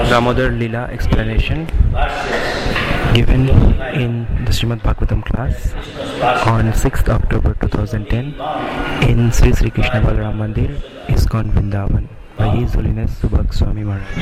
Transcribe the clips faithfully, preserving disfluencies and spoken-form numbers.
Damodar Lila explanation given in the Srimad Bhagavatam class on sixth October two thousand ten in Sri Sri Krishna Balaram Mandir, ISKCON Vrindavan by His Holiness Subhag Swami Maharaj.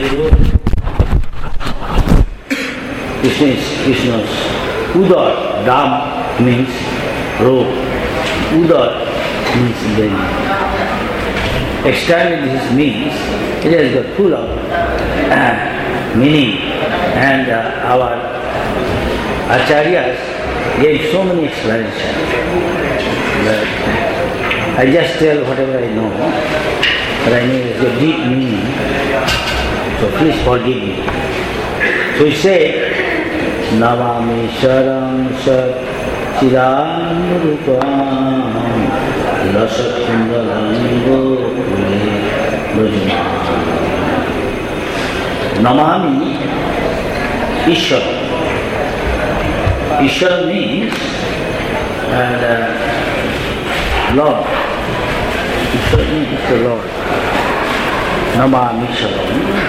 Krishna is Krishna's Udar. Dam means robe. Udar means belly. Externally this means it has got full of uh, meaning, and uh, our acharyas gave so many explanations. But I just tell whatever I know, but I know it's a deep meaning, so please forgive me. So we say, Navami Sharam Sat Chidam Lasat Kundalango Namami Ishwar. Ishwar means and, uh, Lord. Ishwar means the Lord. Namami Ishwar.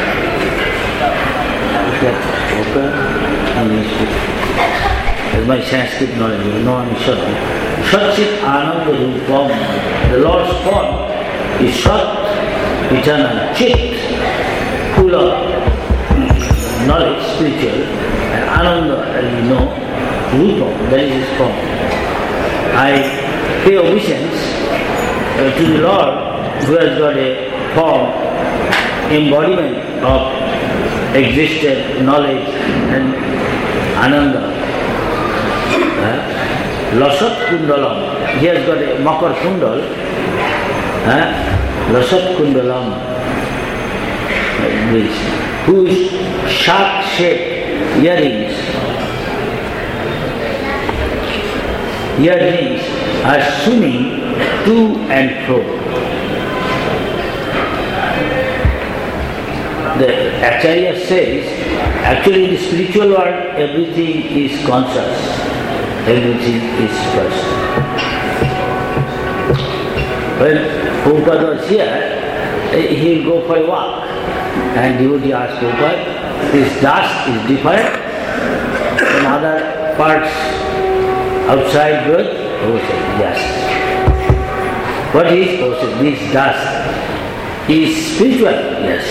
Okay? That's my Sanskrit knowledge. Namami Ishwar. Satchit Ananda Rupam. The Lord's form is Sat, eternal, Chit, full of knowledge, spiritual, and Ananda, as you know, Rupam, that is his form. I pay obeisance uh, to the Lord who has got a form, embodiment of existent knowledge and Ananda. Uh, Lasat Kundalam, he has got a Makar Kundal, uh, Lasat Kundalam, this, whose shark-shaped earrings, earrings are swimming to and fro. The Acharya says, actually in the spiritual world, everything is conscious, everything is first. When Prabhupada was here, he will go for a walk, and devotee asked Prabhupada, this dust is different from other parts outside birth? Prabhupada said, yes. What is? Prabhupada said, this dust is spiritual? Yes.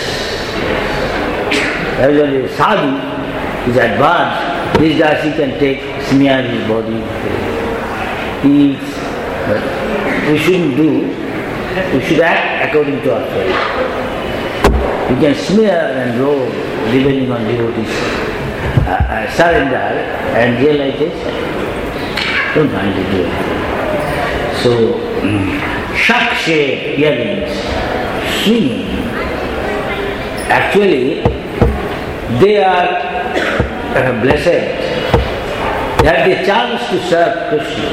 As well as sadhu is advanced, this dust he can take, smear his body, he eats. But we shouldn't do, we should act according to our faith. You can smear and roll depending on devotees' uh, uh, surrender and realization. Don't mind to do it. So, um, shark-shaped earrings, swinging, actually they are uh, blessed. They have the chance to serve Krishna.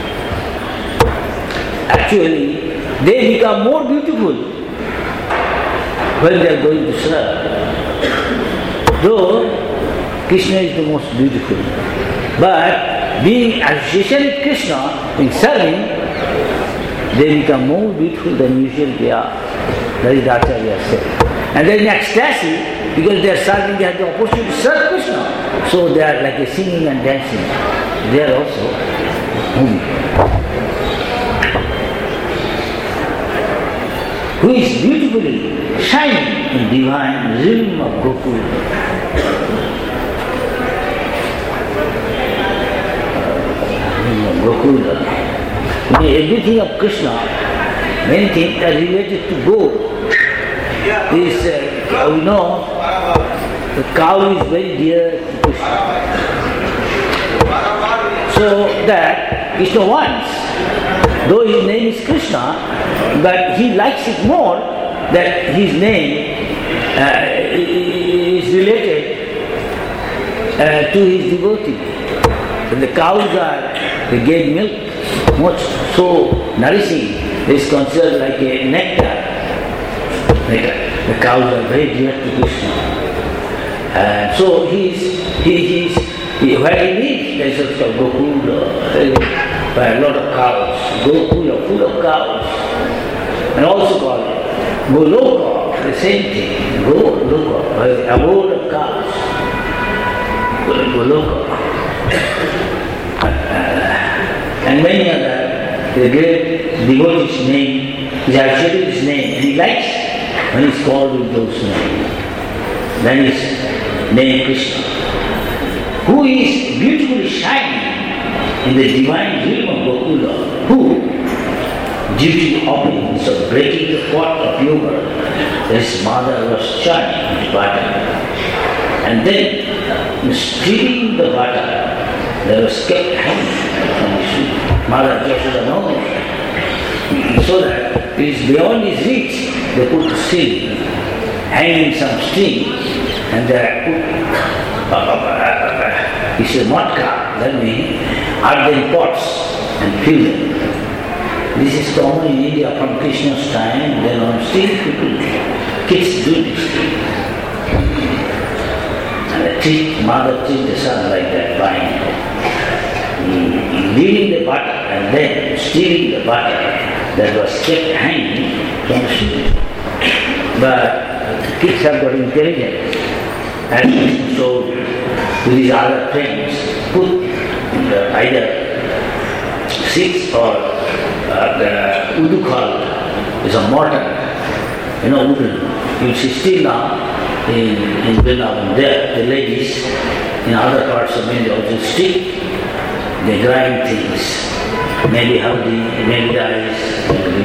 Actually, they become more beautiful when they are going to serve. Though Krishna is the most beautiful, but being associated with Krishna in serving, they become more beautiful than usually they are. That is what Acharya said. And then in ecstasy, because they are serving, they have the opportunity to serve Krishna. So they are like a singing and dancing. They are also moving. Who is beautifully shining in divine realm of Gokul. Gokula. Everything of Krishna, many things are related to Go. This, uh, we know, the cow is very dear to Krishna. So that Krishna wants, though his name is Krishna, but he likes it more that his name uh, is related uh, to his devotee. And the cows are, they gave milk, much so nourishing, it is considered like a nectar. nectar. The cows are very dear to Krishna. And so he is, he is, he, where he lives, there is also Gokula, where a lot of cows, Gokula, full of cows. And also called Goloka, the same thing. Go Loka, abode of cows. Goloka. Uh, and many other, the great devotee's name is actually his name, and he likes when he's called with those names. Then his name Krishna, who is beautifully shining in the divine realm of Gokula, who, due to the opulence of breaking the pot of yogurt, his mother was churning with butter. And then, stealing the butter that was kept hanging from his feet. Mother Yashoda knows. So that it is beyond his reach, they put the string, hanging some string, and they put, he said, matka, that means, earthen pots and fill them. This is common in India from Krishna's time, then on still people, kids do this thing. Treat, mother treat the son like that, fine. Leaving the butter and then stealing the butter that was kept hanging from the street. But kids have got intelligence, and so with his other friends, put uh, either six or uh, the udukal is a mortar, you know, wooden. You see still now, in, in Vrindavan, there, the ladies in other parts of India also stick, they grind things, maybe haldi, maybe rice, maybe.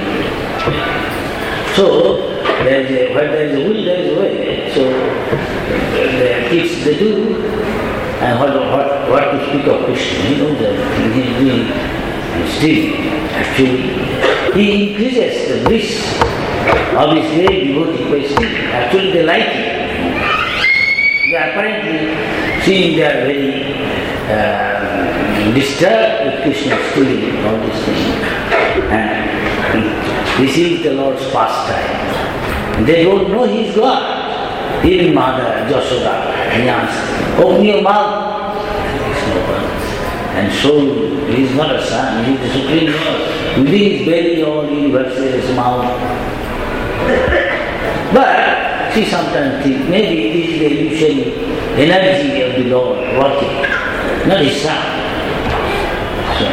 So, there is a, where there is a will, there is a way. So, the kids, they do, and what, what, what to speak of Krishna, he knows that he is doing, and still, actually, he increases the bliss of his great devotee by still. Actually, they like it. They apparently seeing they are very uh, disturbed with Krishna stealing all these things. And this is the Lord's pastime. And they don't know He is God. Even Mother Yashoda, he asks, open your mouth. And so he is not a son, he is the Supreme Lord. Within his belly all the universe is mouth. But she sometimes thinks maybe this is the illusion, energy of the Lord working, not his son. So,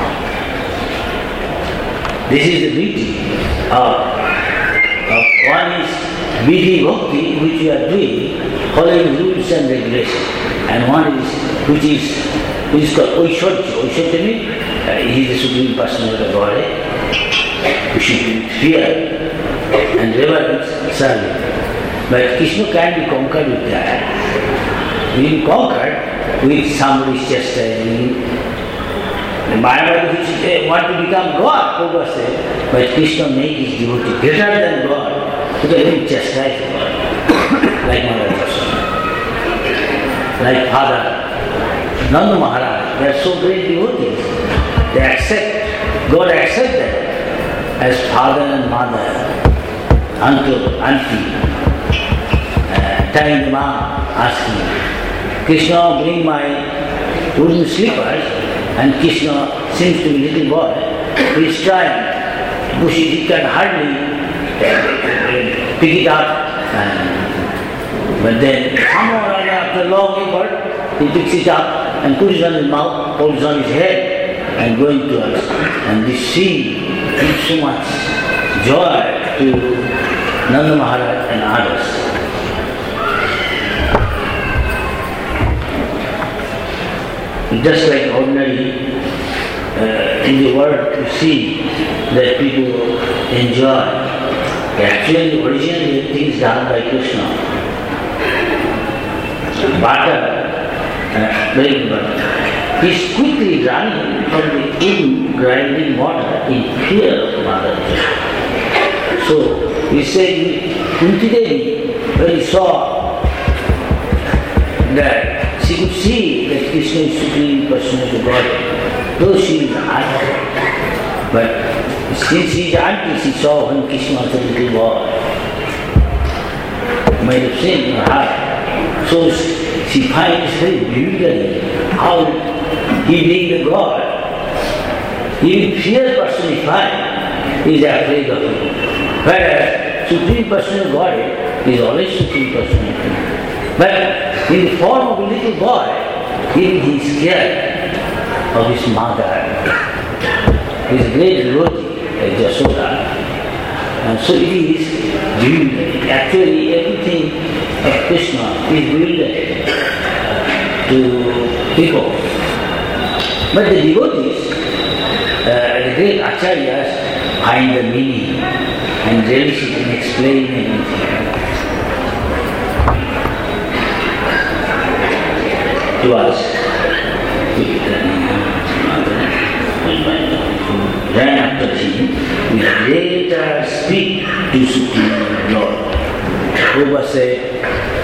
this is the beauty of, of one is vidhi bhakti, which you are doing, following rules and regulations, and one is which is which is called Oishwarya. Oishwarya means uh, he is the Supreme Personality of Godhead. We should be fear and reverence, serving. But Krishna can't be conquered with that. He will be conquered with somebody's chastising. The Mayavadi which want to become God, Prabhupada said, but Krishna makes his devotee greater than God, because he will chastise God, like Mother Yashoda, like Father Nanda Maharaj. They are so great devotees. They accept, God accepts them as father and mother, uncle, auntie. Tying them out, asking, Krishna, bring my wooden slippers, and Krishna seems to be a little boy. He is trying, push it, he can hardly pick it up, and, but then somehow or other, after a long effort, he picks it up and puts it on his mouth, holds on his head, and going to us. And this scene gives so much joy to Nanda Maharaj and others. Just like ordinary uh, in the world you see that people enjoy. Actually, originally things done by Krishna. Butter, uh, very butter. He is quickly running from the wooden grinding water in fear of Mother Yashoda. So he said, Kunti Devi, when he saw that she could see that Krishna is Supreme Personality of God, though she is auntie. But since she is auntie, she saw when Krishna was a little boy. Might have seen her heart. So she finds very beautifully how he being the God, even fear personified, is afraid of him. Whereas Supreme Personality of Godhead is always Supreme Personality. But in the form of a little boy, giving his care of his mother, his great devotee, like Jasoda. And so it is bewildering. Actually, everything of Krishna is bewildering to people. But the devotees, uh, the great acharyas, find the meaning and relish it and explain everything. To us, then after him, we later speak to Supreme Lord. Prabhupada said,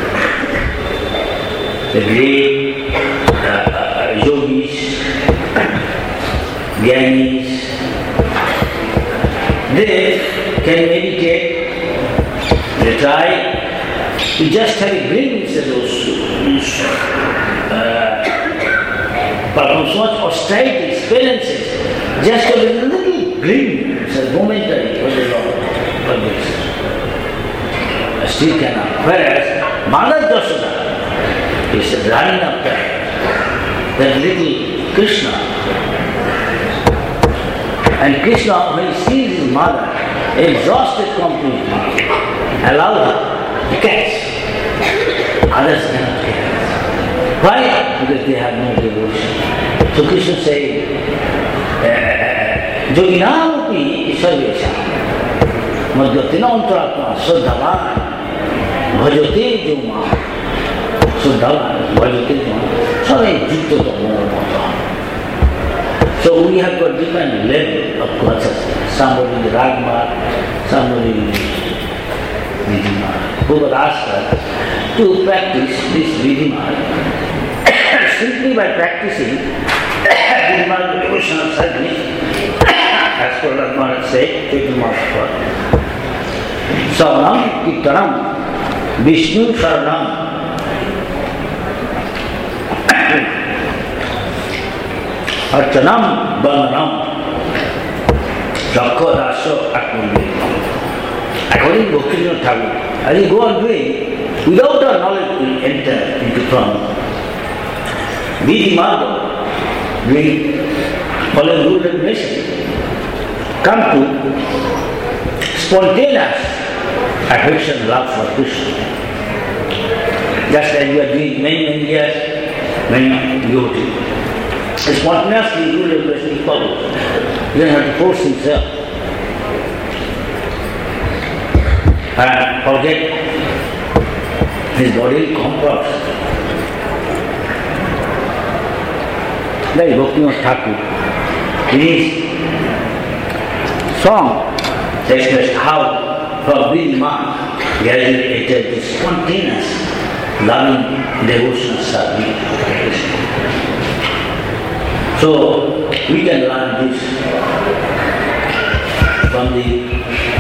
the great uh, yogis, Gyanis, they can meditate, they try to just have a glimpse of those uh, perform so much austerity experiences, just have a little glimpse, a momentary for the Lord, for this. Still cannot. Whereas Mother Jasoda is running after that little Krishna. And Krishna, when he sees his mother, exhausted completely, allow her to catch. Others cannot catch. Why? Because they have no devotion. So Krishna says, Joginamupi Sarvesha Madhyatina Antaratma Sadhavan Bhajate Joma Sadhavan Bhajate Joma Sarai Jutta Dhamma. So we have got different level of consciousness. Somebody is Ragma, somebody is Vidhima. Prabhupada asked us to practice this Vidhima simply by practicing Vidhima devotional service. As Prahlad Maharaj said, Chaitanya Mahaprabhu. Savanam Kirtanam Vishnu Saranam Archanam Bananam Rakha Rasa Atmanvi. According to Bhaktivinoda Thakur, as you go on doing, without our knowledge we will enter into prana. Vidhi Marga, doing following rule regulation, come to spontaneous affection and love for Krishna. Just as we are doing many, many years, many devotees. Spontaneously rule regulation is followed. He doesn't have to force himself. And forget his body comforts. That is Bhaktivinoda Thakur. In his song expressed how from being man he has entered to spontaneous loving devotional service. So we can learn this from the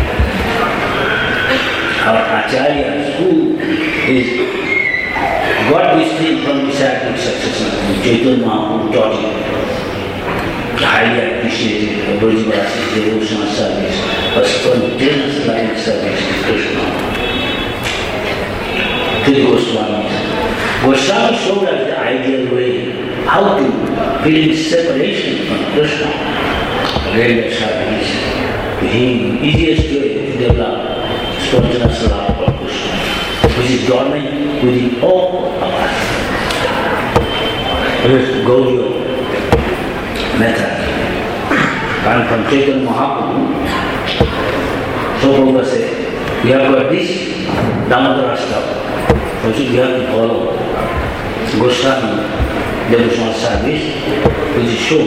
our acharyas who is got this thing from disciplic successor. Chaitanya Mahaprabhu taught him, highly appreciated Brajavasi's devotional service, a spontaneous loving service to Krishna. To the Goswamis. Goswami showed us the ideal way how to feel separation from Krishna. Regular service. To him, easiest way to develop spontaneous love for Krishna, which is dormant within all of us. This is Gaudiya method. And from Chaitanya Mahaprabhu, so Prabhupada said, we have got this Damodara stuff, which we have to follow. Goswami devotional service, which is shown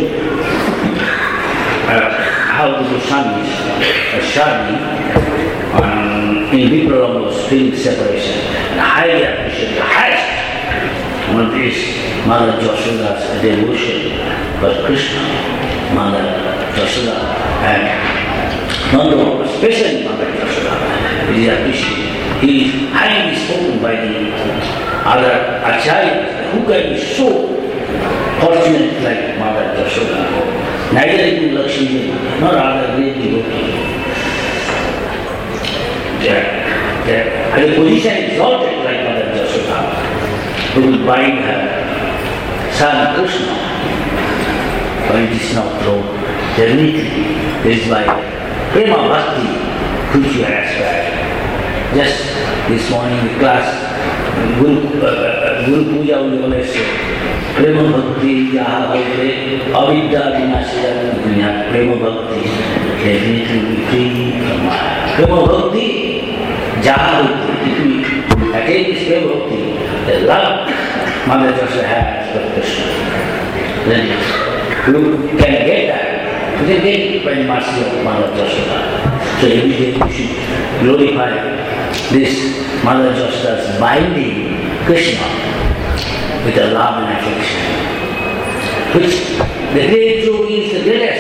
uh, how the Goswamis are serving um, in Vipralambha's feeling separation. And highly appreciate the highest one is Mother Jasoda's devotion for Krishna, Mother Jasoda, and Nanda, especially Mother Jasoda, is appreciated. He is highly spoken by the other acharyas who can be so fortunate like Mother Jasoda. Neither even Lakshmi, nor other great devotees. their, their, their position exalted like Mother Jasoda, who will bind her son Krishna, but it is not so. Definitely, this is why Prema Bhakti, which you have aspired. Just this morning in class, Guru, uh, Guru Puja will say, Prema Bhakti, Jaha Bhakti, Avidya Vinashya Dunya, Prema Bhakti, definitely will be free from Maya. Prema Bhakti, Jaha Bhakti, if we attain this Prema Bhakti, the love Mother Jasoda has for Krishna, then you can get that. You can get it by the mercy of Mother Jasoda. So every day you should glorify this Mother Jasoda's binding Krishna with a love and affection, which the great yogi is the greatest.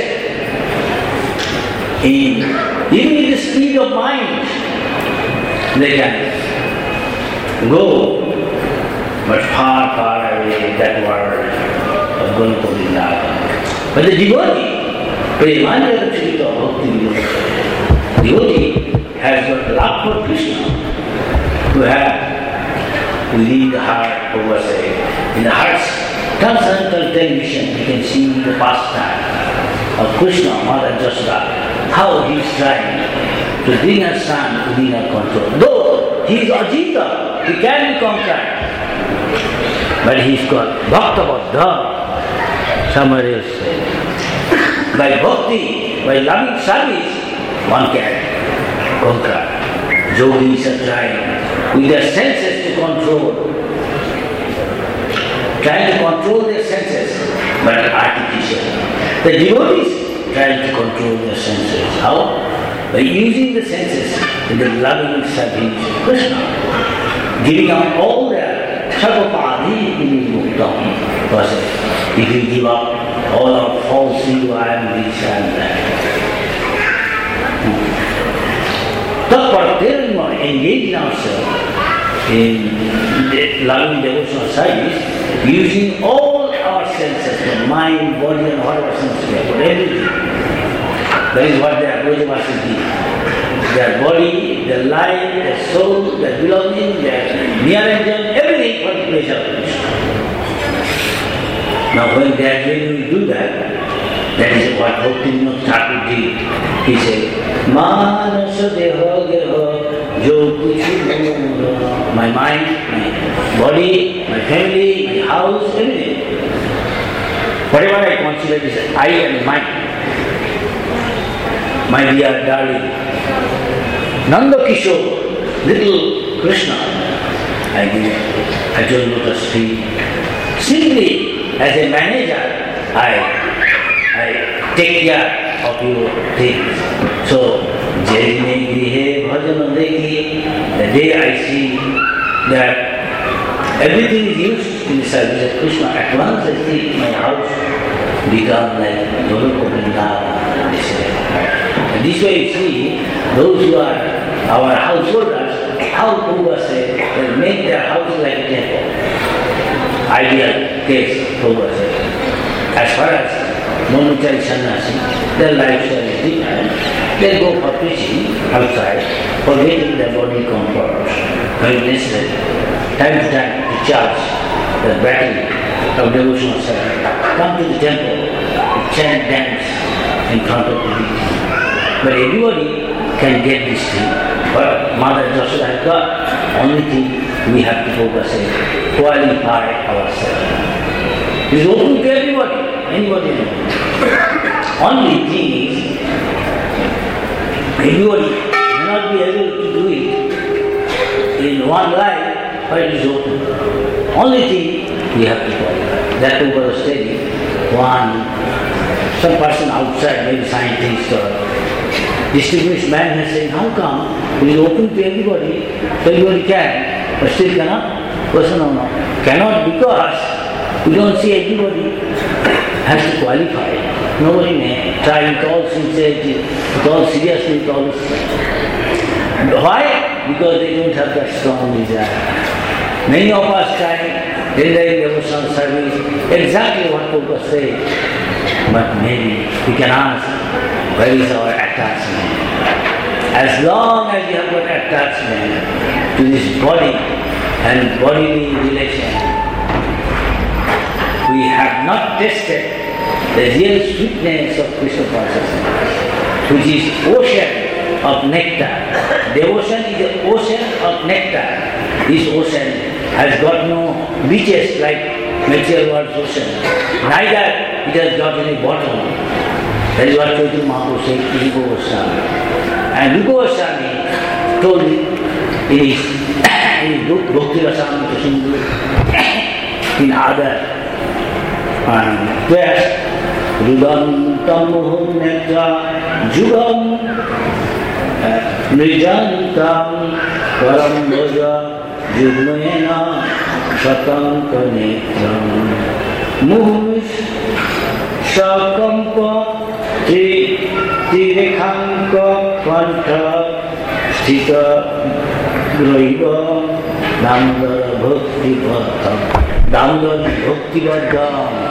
In, even in the speed of mind, they can go, but far, far away that world of Gauranga Vrindavan. But the devotee, Premanya Chirita Bhakti Vinod, devotee has got love for Krishna to have within the heart, over say, in the heart's transcendental television, you can see the pastime of Krishna, Mother Jasoda, how he is trying to bring her son within her control. Though he is Ajita, he can be conquered, but he's got Bhakta Baddha, somebody else said. By bhakti, by loving service, one can conquer. Yogis are trying with their senses to control, trying to control their senses, but artificial. The devotees trying to control their senses. How? By using the senses in the loving service of Krishna, giving up all their sarvapadhi vinimuktam process. If we give up all our false ego, I am this, I am that. Tatparatel, we engage ourselves in loving devotional service, using all our senses, the mind, body, and whatever senses we have, everything. That is what their Brajavasis did. Their body, their life, their soul, their belonging, their near and dear, everything for the pleasure of Krishna. Now when gradually we do that, that is what Bhaktivinoda Thakur did. He said, Manasa deha geha jo kuchu, my mind, my body, my family, my house, everything. Whatever I consider is I and mine. My dear darling, Nanda Kishore, little Krishna, I give at your lotus feet. Simply as a manager, I, I take care of your things. So, Jaine Grihe Bhajana Dekhi, the day I see that everything is used in the service of Krishna, at once I see my house become like Gauranga Vrindavan. And this way you see, those who are our householders, how Prabhupada said, they make their house like a temple. Ideal case, Prabhupada said. As far as Monuchari Sannyasi, their lifestyle is different. They go for preaching outside, forgetting their body comforts, very necessary. Time to time to charge the battery of devotional service. Come to the temple, chant, dance in front of the deity. But everybody can get this thing. But Mother Jasoda has got only thing we have to focus on, qualify ourselves. It is open to everybody, anybody. Only thing is, everybody may not be able to do it in one life, but it is open. Only thing we have to qualify. That we were studying. One, some person outside, maybe scientist or distinguished man has said, how come it is open to everybody, so everybody can, but still cannot? Person, no, no. Cannot because we don't see everybody has to qualify. Nobody may try with all sincerity, with all seriousness, with all this. Why? Because they don't have that strong desire. Many of us try rendering devotional service, exactly what Prabhupada said. But maybe we can ask, where is our attachment? As long as you have got attachment to this body and bodily relation, we have not tasted the real sweetness of Krishna consciousness, which is ocean of nectar. Devotion is the ocean of nectar. This ocean has got no beaches like material world's ocean. Neither it has got any bottom. That is what Chaitanya Mahaprabhu said to Rupa Goswami. And Rupa Goswami told it in his, in his book, Bhakti Rasamrita Sindhu, in other um, verse, Rudam Tamuhum Nekta Jugam Nijantam Param Bhaja Jugmena Shatanka Netram Muhumis Shakampa Tri Tirekhanka Panta Sthita Graiva Damodara Bhakti Bhattam Damodara Bhakti Bhattam.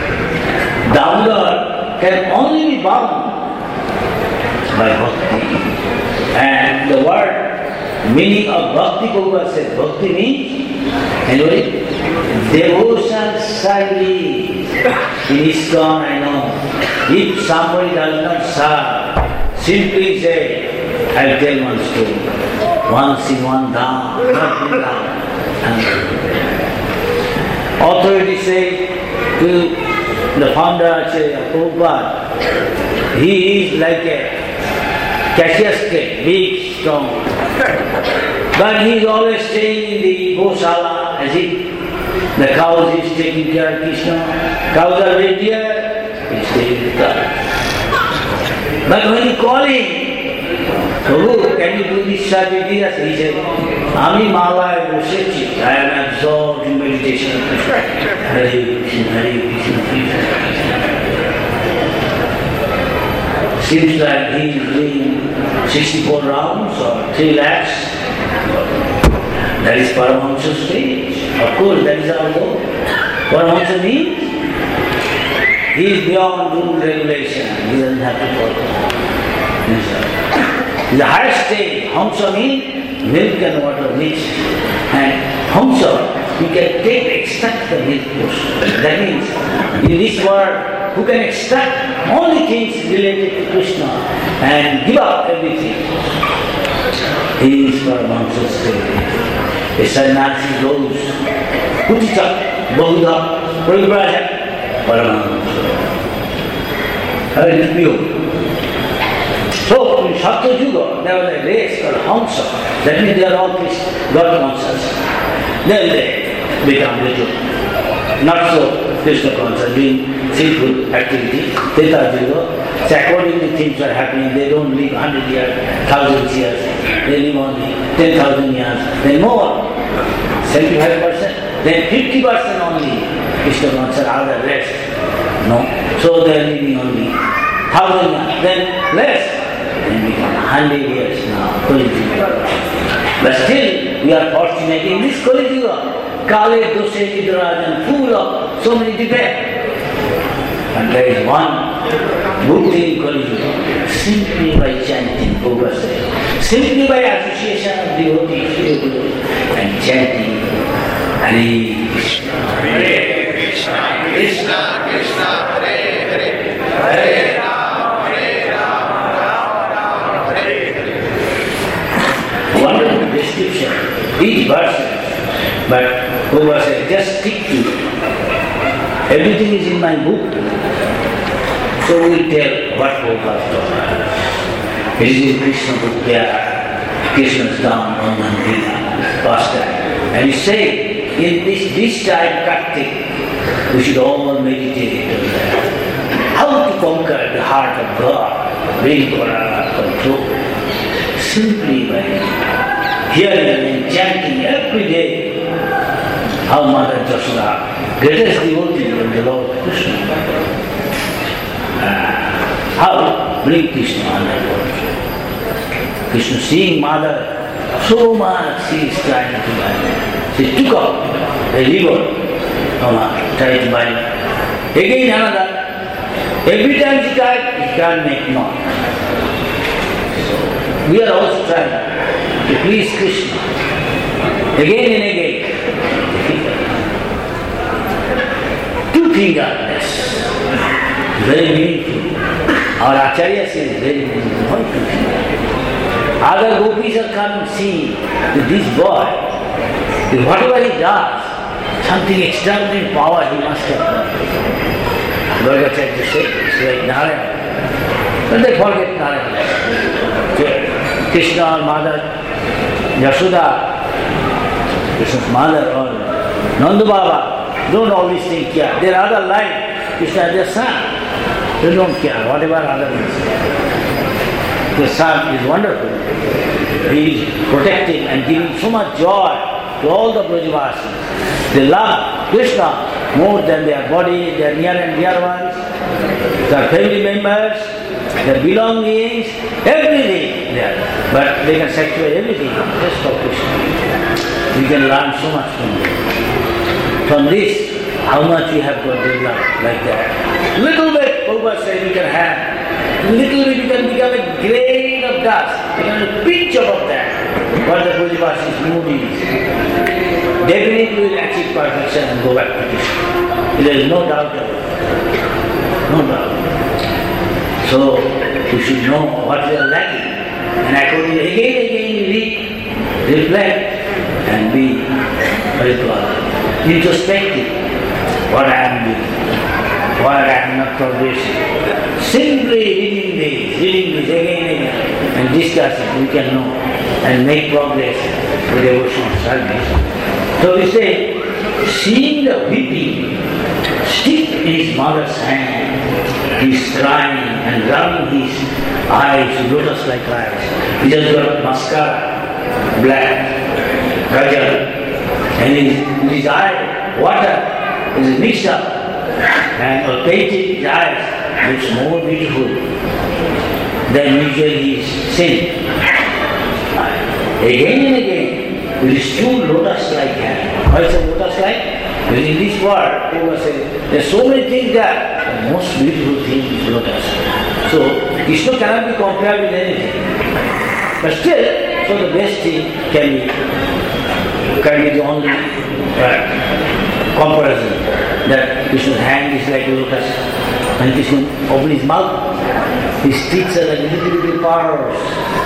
Damodar can only be bound by bhakti. And the word meaning of bhakti, Prabhupada said, bhakti means, anyway, devotion service. In ISKCON, I know, if somebody does not serve, simply say, I'll tell one story. Once in one dham, not in dham. Authority say to the founder Acharya Prabhupada, he is like a cashier's cake, big, strong. But he is always staying in the Gosala as if the cows is taking care of Krishna. Cows are very dear, he is staying with cows. But when you call him, Prabhu, can you do this service? He said, Ami Mala Bosechi, I am absorbed in meditation of Krishna. Hare Krishna, Hare Krishna, Krishna. Seems like he is doing sixty-four rounds or three lakhs. That is Paramahamsa stage. Of course, that is our goal. Paramahamsa means he is beyond rule regulation. He doesn't have to follow. The highest stage, Hamsa means milk and water mixed. And Hamsa, you can take, extract the milk portion. That means, in this world, who can extract only things related to Krishna and give up everything. He is Paramahamsa stage. A sannyasi goes, Kutita, Bahuda, Paribraja, Paramahamsa. Very pure. So, in Shakta Yuga, there was a race called Hamsa. That means they are all God conscious. Then they become little. Not so Krishna conscious, doing sinful activity. Treta Yuga. So accordingly things are happening. They don't live one hundred years, one thousand years. They live only ten thousand years. Then more. seventy-five percent. Then fifty percent only Krishna conscious, other rest. No. So they are living only one thousand years. Then less. And become one hundred years now, Kali Yuga. But still, we are fortunate in this Kali Yuga. Kale Doshe Vidrajan, full of so many defects. And there is one Bhukti in Kali Yuga, simply by chanting, Prabhupada said, simply by association of devotees and chanting Hare Krishna, Hare Krishna, Krishna Krishna, Hare Hare, Hare Rama. Wonderful description, each verse, but Prabhupada said, just stick to it. Everything is in my book, so we will tell what Prabhupada taught. It is in Krishna book there, Krishna's down on Mandira, pastime. And he said, in this, this time Kartik, we should all meditate on that. How to conquer the heart of God, bring God under control. Simply by hearing and chanting every day how Mother Jashoda, greatest devotee of the Lord Krishna, uh, how bring Krishna under control. Krishna seeing Mother, so much she is trying to buy. She took up a river, uh, tried to buy. Again another. Every time she tried, she can't make noise. We are also trying to please Krishna again and again. Two-fingerness, very meaningful. Our Acharya says very meaningful. Why two-finger? Other gopis are come and see that this boy, that whatever he does, something extraordinary power he must have done. Bhargavacharya said, it's like Narayana. But they forget Narayana. Krishna or mother, Yashoda, Krishna's mother or Nanda Baba, don't always think care. Their other life, Krishna is their son. They don't care, whatever other is. The son is wonderful. He is protecting and giving so much joy to all the Brajavasis. They love Krishna more than their body, their near and dear ones, their family members, their belongings, everything there. But they can sacrifice everything just for Krishna. We can learn so much from them. From this, how much we have got developed like that. Little bit, Prabhupada said we can have. Little bit you can become a grain of dust, become a pinch of that. What the Brajavasis mood is. Definitely will achieve perfection and go back to Krishna. There is no doubt about it. No doubt. So we should know what we are lacking. And accordingly, again and again we read, reflect, and be very close. Introspective. What I am doing. Why I am not progressing. Simply reading this, reading this again and again, and discussing, we can know and make progress with devotional service. So we say, seeing the weeping stick in his mother's hand, he is crying and rubbing his eyes, lotus-like eyes. He just got mascara, black, kajal, and in his, in his eye, water is mixed up, and or painted his eyes. Looks more beautiful than usually he is seen. Again and again, with his two lotus-like hands. Why is it lotus-like? Because in this world, people say, there are so many things that the most beautiful thing is lotus. So, Krishna cannot be compared with anything. But still, so the best thing can be, can be the only uh, comparison. That Krishna's hand is like a lotus. And Krishna open his mouth, his teeth are like little little pearls.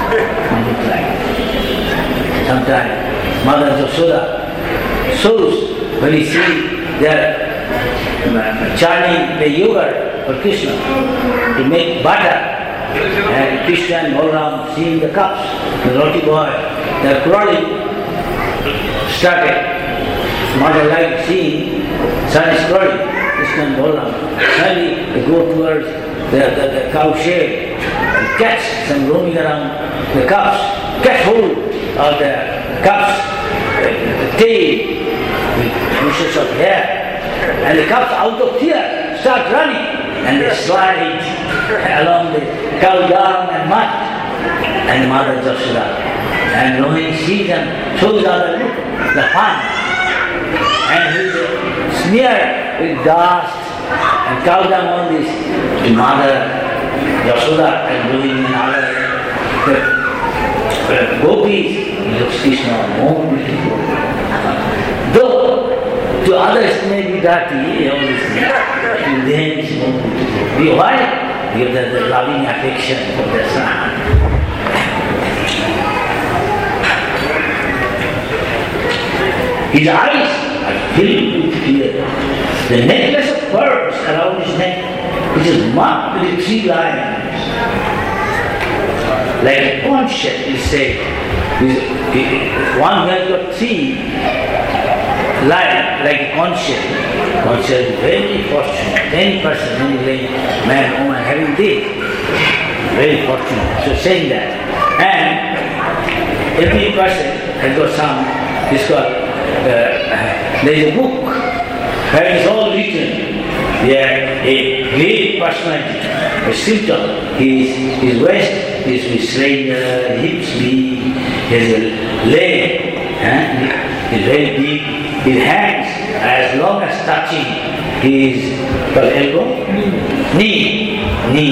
Sometimes Mother Yashoda shows when he sees they are churning the yogurt for Krishna to make butter. And Krishna and Balaram seeing the cups, the roti boy, they are crawling, started. Mother liked seeing son is crawling. Krishna and Balaram. Suddenly they go towards the, the, the cow shed and catch some roaming around the cups, catch hold of the cups, the tail with bushes of hair, and the cups out of fear start running and they slide along the cow dung and mud. And Mother Yashoda and Rohini sees them, shows how they look, the fun, and he's smeared with dust and cow dung on this. The Mother Yashoda and Rohini and others, the, the gopis, looks Krishna more beautiful. Though to others may be dirty, all these things, to them it's more beautiful. Why? Because there's the loving affection for their son. His eyes are filled with fear. The necklace of pearls around his neck, which is marked with three lions. Like a pawn shell, it is said. One who has got three lions, like a pawn shell. Pawn shell is very fortunate. Any person, any man, woman having this, very fortunate. So saying that. And every person has got some, it's called, uh, there is a book where it is all written. There a great personality, a symptom. His, his waist is with slender, hips big, he has a leg, eh? He's very big, his hands as long as touching his elbow, knee, knee,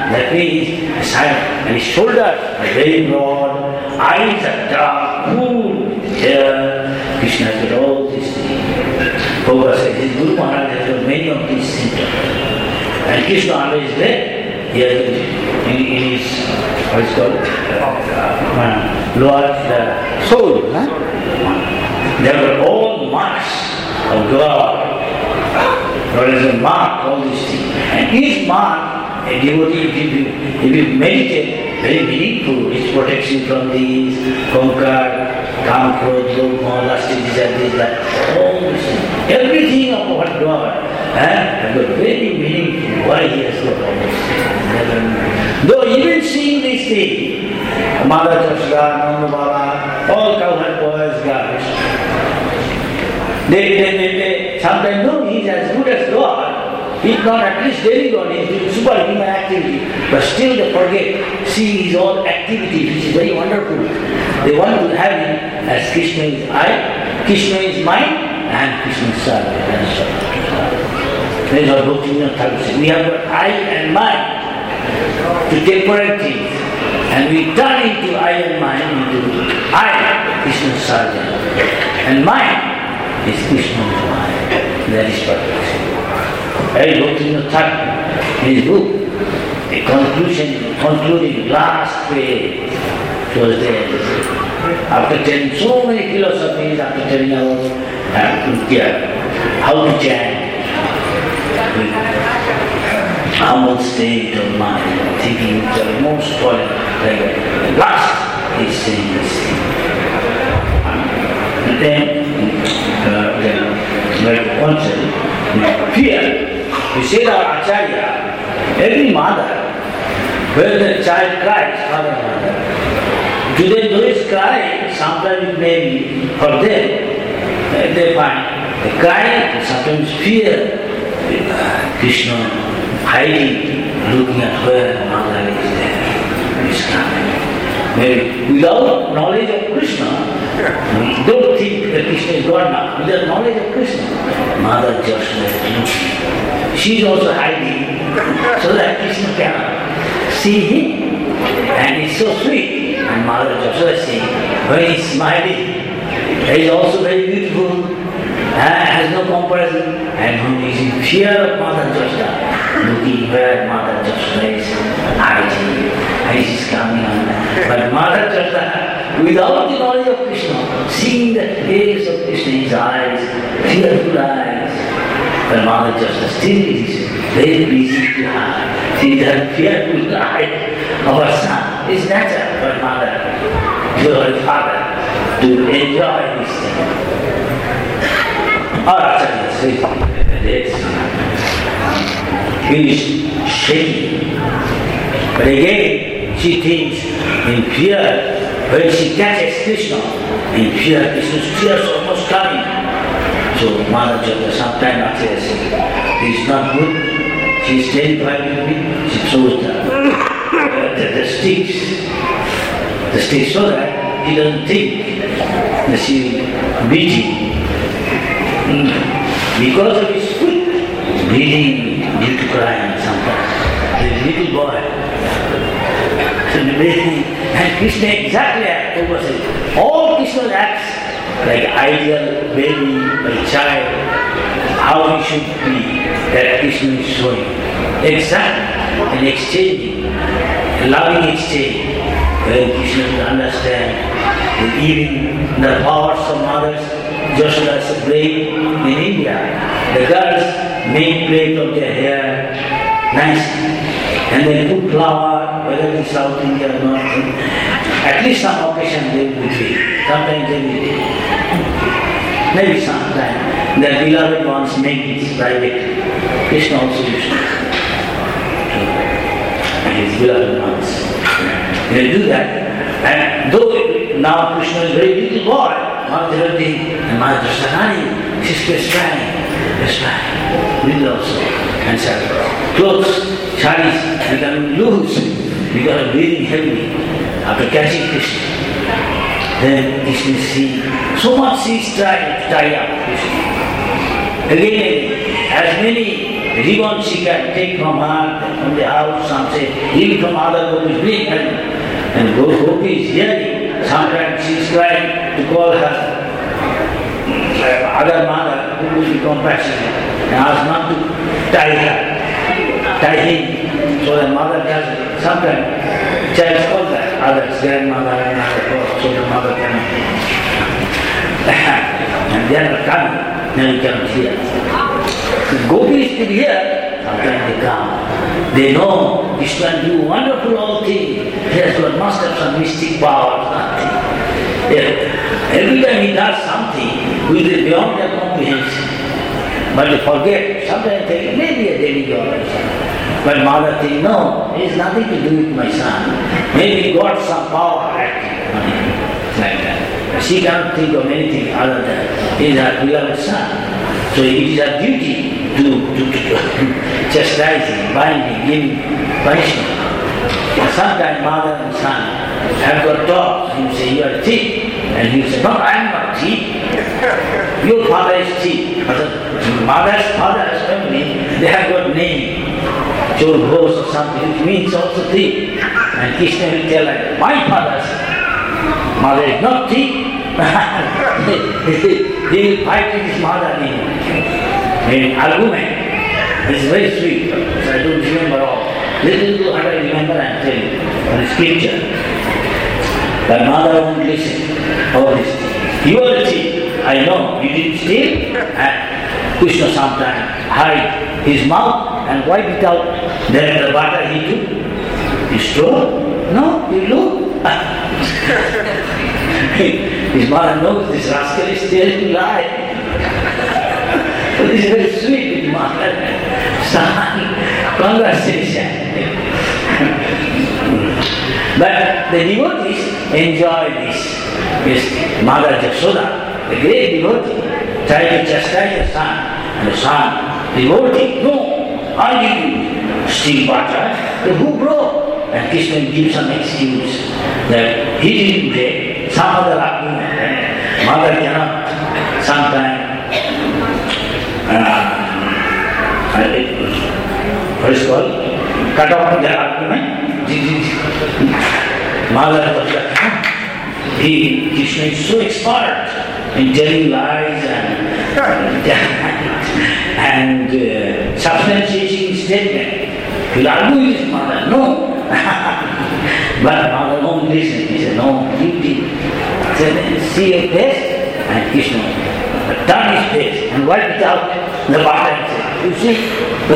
that means silent. And his shoulders are very broad, eyes are dark, cool, hair. Krishna has got all these things. Prabhupada says his Guru Maharaj has got many of these symptoms. And Krishna always there, he has in, in his, what is called, uh, Lord, the soul. Huh? There were all marks of God. There is a mark, all these things. And each mark, a devotee, if you, if you meditate, very meaningful, it protects you from these, conquer, Kam, Krodh, Lobh, Moh, lust, desire, this, that, all these things. Everything of what God has got very meaningful, why he has got all these things. Though even seeing these things, Mother Jashoda, Nanda Baba, all cowherd boys, girls, they, they, they, they sometimes know he is as good as God, if not at least demigod, he is doing superhuman activity, but still they forget, see his own activity, which is very wonderful. They want to have him as Krishna is I, Krishna is mind, and Krishna is Sarva. That is what Bhaktivinoda Thakur said. We have got I and mind to temporary things, and we turn into I and mind into I, Krishna is Sarva. And mind is Krishna's mind. That is perfect. Very Bhaktivinoda Thakur, in his book, a conclusion, concluding last page, was there. After telling so many philosophies, after telling about uh, yeah, how to chant, humble state of mind, thinking the most important, like last is saying this thing. And then, uh, then like concept, fear. We say our Acharya, every mother, when the child cries, father and mother, do they do is cry? Sometimes it may be for them, they find they cry, sometimes fear, uh, Krishna hiding, looking at where mother is there, is coming. Maybe without knowledge of Krishna, we don't think that Krishna is God now. Without knowledge of Krishna, Mother Jashoda is looking. She is also hiding so that Krishna can see him. And it's so sweet. And Mother Jashoda is saying, when he is smiling, he is also very beautiful, and has no comparison. And when he is in fear of Mother Jashoda, looking where Mother Jashoda is hiding, and he is coming on that. But Mother Jashoda, without the knowledge of Krishna, seeing the face of Krishna in his eyes, fearful eyes, but Mother Jashoda still is very pleasing to her. See that fearful eyes of her son. It's natural for mother, to her father, to enjoy this thing. Or Acharya says, he is shaking. But again, she thinks in fear, when she catches Krishna, in fear, Krishna's tears almost coming. So Mother Jashoda sometimes Acharya says, he is not good. She is terrified with me. She throws the, uh, the, the sticks, the sticks so that he doesn't think that she will beat him. Mm. Because of his foot, bleeding due to crying sometimes. The little boy. So the baby, and Krishna exactly as Prabhupada said, all Krishna's acts, like ideal baby or child, how he should be, that Krishna is showing. Exact and exchanging, loving exchange, when Krishna will understand that even the powers of mothers, Jashoda is playing in India. The girls make plate of their hair nicely, and they put flower, whether in South India or North India. At least some occasion they will be. Sometimes they will be. Maybe sometime their beloved ones make it private. Krishna also used to. And his beloved ones. They do that. And though now Krishna is a very little boy, Mother and Mother Sanani, sister is crying, is crying, little also. And so clothes, saris becoming loose because of breathing heavily after catching Krishna. Then Krishna sees so much she is trying to tie up Krishna. Again, as many ribbon she can take from her, from the house, some say, even from other gopis bring, and, and Gopi is hearing. Sometimes she is trying to call her uh, other mother who will be compassionate and ask not to tie her, tie him. So the mother does it. Sometimes child calls her, others, grandmother and other, so the mother cannot. And they are not coming, now you cannot hear. The gopis still here, sometimes they come. They know Krishna do wonderful all things. He has got must have some mystic power, something. Yeah. Every time he does something, which is beyond their comprehension. But they forget, sometimes they think, maybe a demigod or something. But mother thinks, no, it has nothing to do with my son. Maybe God some power acting on him. Like that. She cannot think of anything other than he is her beloved son. So it is her duty to, to, to chastise him, bind him, give him punishment. And sometimes mother and son have got talks. He will say, you are a thief. And he will say, no, I am not thief. Your father is thief. Mother's father's family, they have got name. Chor Ghosh or something, which means also thief. And Krishna will tell her, my father's mother is not thief. He will fight with his mother in, in argument. It's very sweet. So I don't remember all. Little bit I remember and tell you from the scripture. The mother won't listen. All this. You are the thief. I know. You didn't steal. And Krishna sometimes hide his mouth and wipe it out. Then the butter he took. He stole? No, you look. His mother knows this rascal is telling lie. This is very sweet with mother. Son, conversation. But the devotees enjoy this. His mother Jashoda, the great devotee, tried to chastise the son. And the son, devotee, no, I didn't steal butter. The who broke? And Krishna gives some excuse that he didn't break. Some other argument. Mother cannot sometimes uh, what is called? Cut off the argument. Mother was like, he, Krishna is so expert in telling lies and and uh, substantiating statement. He'll argue with his mother. No. But mother won't listen. He said, no, you did. He said, see your face? And Krishna turned his face and wiped it out the butter and said, you see?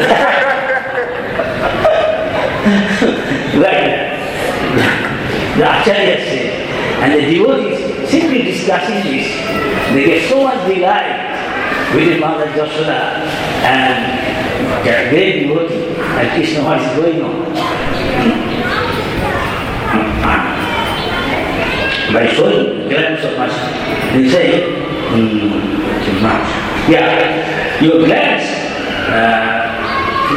Right. The Acharya said, and the devotees simply discussing this, they get so much delight with his mother Jashoda and a great devotee, and Krishna, what is going on? By showing glance of mercy, they say, mm, yeah, your glance, uh,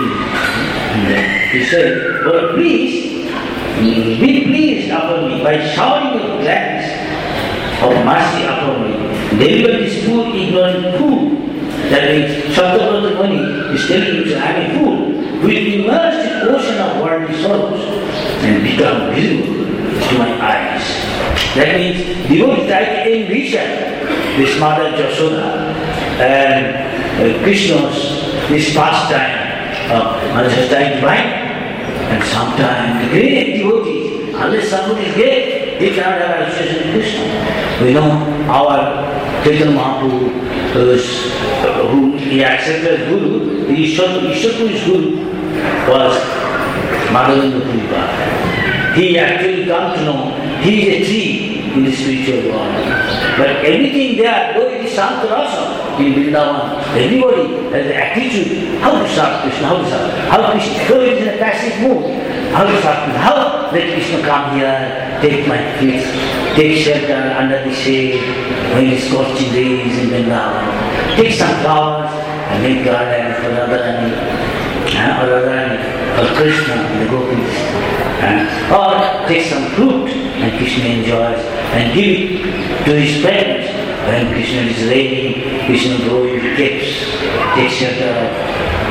he said, Lord, please, be pleased upon me by showering your glance of mercy upon me. Deliver this poor ignorant fool. That means Shaktavrata Muni is telling you, I am a fool, who will be immersed in the ocean of worldly sorrows and become visible to my eyes. That means devotees try to envision this mother Jashoda and uh, Krishna's this pastime of Mother trying to bind. And sometimes the great devotees, unless somebody is great, they cannot have association with Krishna. We know our Chaitanya Mahaprabhu, uh, whom he accepted as Guru, the Ishwar Guru was Madhavendra Puri. He actually come to know he is a tree in the spiritual world. But everything there, though it is Sankarasa in Vrindavan, everybody has the attitude how to serve Krishna, how to serve, how Krishna, though it is in a passive mood, how to serve Krishna, how let Krishna come here, take my feet, take shelter under the shade when it is scorching days in Vrindavan, take some flowers and make garland for Radharani, uh, or Radharani, or Krishna and the gopis. Uh, or take some fruit and Krishna enjoys and give it to his parents. When Krishna is raining, Krishna goes into caves, takes shelter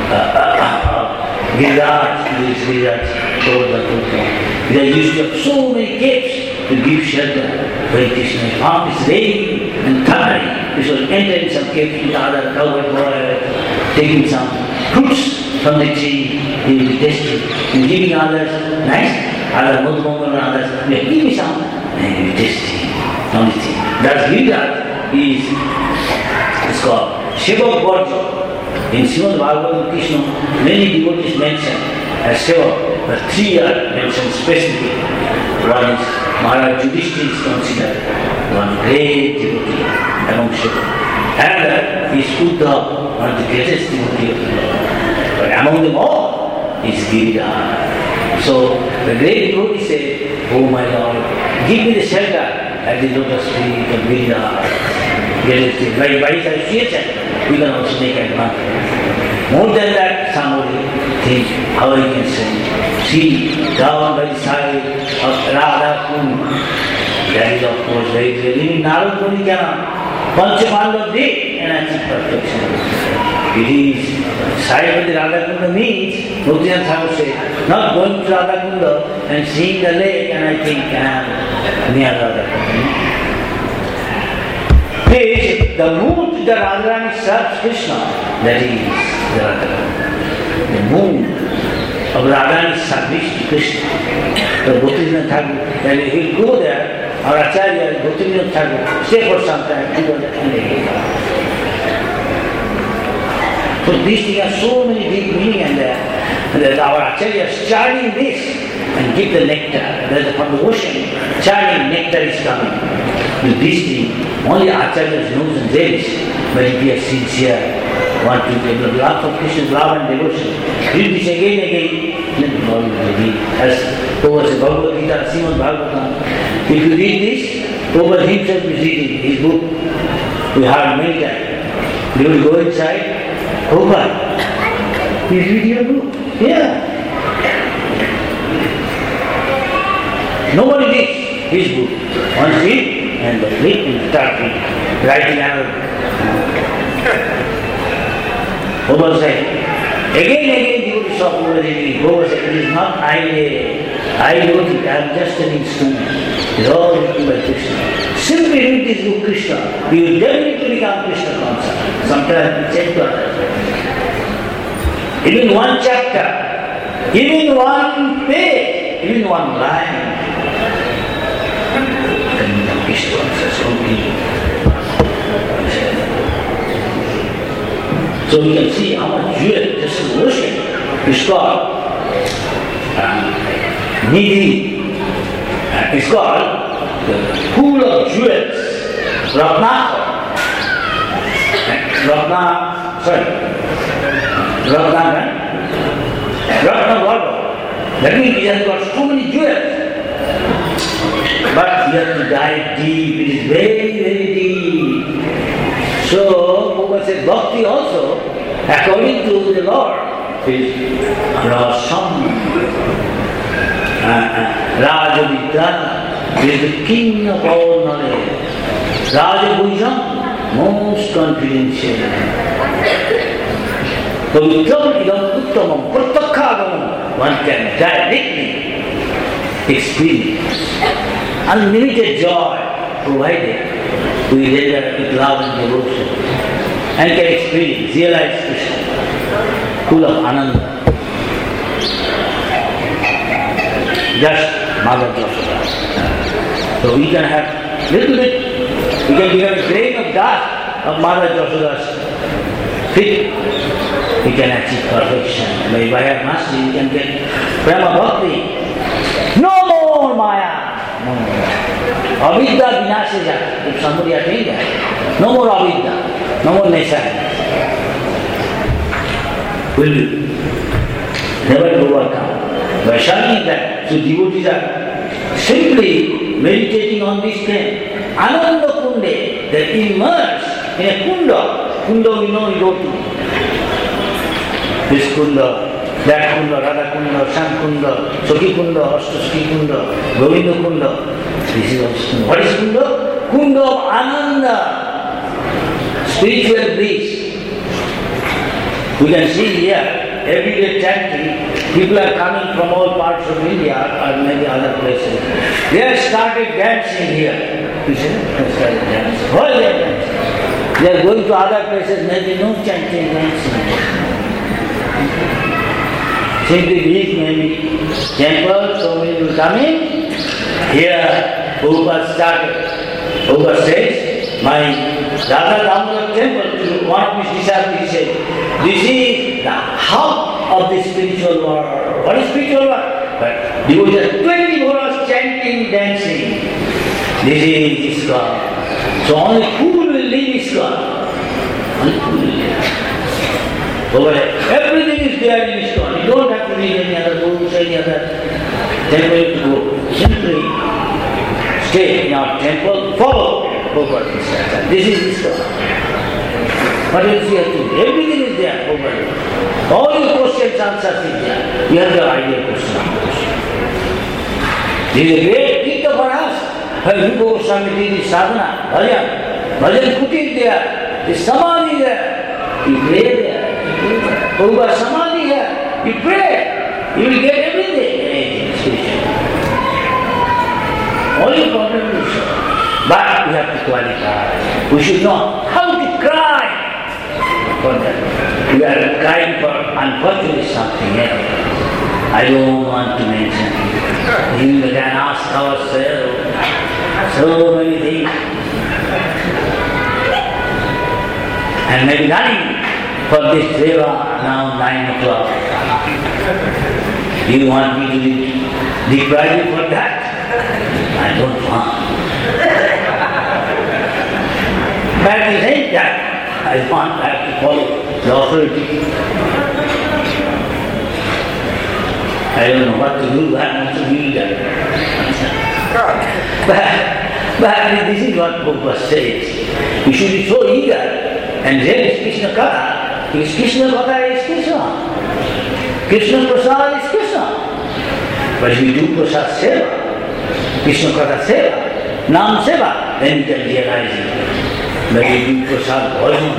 uh, uh, Giriraj, these Giriraj, Govardhan, they used to have so many caves to give shelter. When Krishna found his raining and thundering, he was entering some caves with other cowboy boy, taking some fruits from the tree, he will be tasting, and giving others, nice, other Mudhumongal and others, they give me some, and he will be tasting, only thing. That's Giriraj is, it's called Shiva Bharja. In Srimad Bhagavatam Krishna, many devotees mention as Shiva, but three are mentioned specifically. One is Maharaj Yudhishthira is considered one great devotee among Shiva. Another is Uddhava, one of the greatest devotee of the Lord. But among them all is Giriraj. So the great devotee said, "Oh my Lord, give me the shelter at the lotus feet of Giriraj." Like by his association, we can also make advantage. More than that, somebody think how he can say, see, down by the side of Radha Kund. That is of course very clear. Even Narad Muni cannot. Panchapandav did and achieve perfection. It is side of the Radha Kunda means, Bhaktivinoda Thakur said, not going to Radha Kunda and seeing the lake and I think I am near Radha Kunda. Is the moon that Radharani serves Krishna, that is the Radharani. The moon of Radharani service to Krishna. The Bhaktivinoda Thakur, when he will go there, our Acharya, Bhaktivinoda Thakur, stay for some time, and they go. So these things have so many deep meaning and uh, our Acharya is charting this and give the nectar. That from the ocean, charting nectar is coming. With these things, only Acharyas knows and relish, but if we are sincere, want to develop lots of Krishna's love and devotion, read this again and again, then the Lord will read. As Prabhupada Bhagavad Gita, Srimad Bhagavatam, if you read this, Prabhupada himself is reading his book. We heard many times. You will go inside, Prabhupada, please read your book. Yeah. Nobody reads his book. Once read, and the read and start writing another. Prabhupada said, again and again devotees of Prabhupada reading. Prabhupada said, it is not I, I wrote it, I am just an instrument. It is all written by Krishna. Simply read this book Krishna, you will definitely become Krishna conscious. Sometimes we say to others. Even one chapter, even one page, even one line, Krishna conscious only. So we can see how much jewel, just in the ocean, is called uh, Nidhi. Uh, it's called the pool of jewels, Ratnakar. Ratna, sorry, Ratnakar, Ratnakar. That means he has got so many jewels. But you have to dive deep, it is very, very deep. So, Prabhupada said, Bhakti also, according to the Lord, is Rasam. Raja Vidya is the king of all knowledge. Raja Bhujam, most confidential. So, Uttam idam uttamam pratakkhāgamam, one can directly experience unlimited joy provided we render with love and devotion and can experience, realize Krishna, full of ananda. Just Mother Yashoda. So we can have little bit, we can become a grain of dust of Mother Yashoda's feet. We can achieve perfection. By Vaya Mastery, we can get Prema Bhakti. No more Maya. No more. Avidya vinasya. If somebody attained that, no more avidya, no more nesa. Will never overcome. By shining that, so devotees are simply meditating on this thing. Ananda Kunde, they immerse in a kunda. Kunda we know you go to. This kunda, that kunda, Radha kunda, Sam kunda, Sakhi kunda, Ashtasaki kunda, Govinda kunda. This is also kunda. What is kunda? Kunda of Ananda, spiritual bliss. We can see here, every day chanting, people are coming from all parts of India or many other places. They have started dancing here. You see, they have started dancing. Why they are dancing? They are going to other places, maybe no chanting, dancing. Simply big maybe temple, so many people coming. Here, Prabhupada started. Prabhupada says, my Radha Damodar temple, one of his disciples, he said, this is the hub of the spiritual world. What is spiritual world? But devotees, twenty-four hours chanting, dancing. This is ISKCON. So only fool will leave ISKCON. Only fool will leave. Everything is there in ISKCON. You don't have to read any other books, any other temple to go. Simply stay in our temple, follow Prabhupada. This is ISKCON. What else you have to do? Everything is there, Prabhupada. All your questions, answers is there. You have the idea question. This is a great gift for us. When Rupa Goswami did his sadhana, bhajan, bhajan kuti is there, the samadhi there, you pray there. Prabhupada samadhi here, you pray, you will get everything. All your problems will solve. But we have to qualify. We should know how to cry for that. We are crying for unfortunately something else. I don't want to mention. You can ask ourselves so many things. And maybe nothing. For this seva, now nine o'clock. You want me to deprive you for that? I don't want. But at the same time, I want I have to follow the authority. I don't know what to do, I want to do that. But, but this is what Prabhupada says. You should be so eager and read Krishna Katha. Because Krishna Katha is Krishna. Krishna Prasad is Krishna. But if you do Prasad Seva, Krishna Katha Seva, Nam Seva, then you can realize it. But if you do Prasad Bhajan,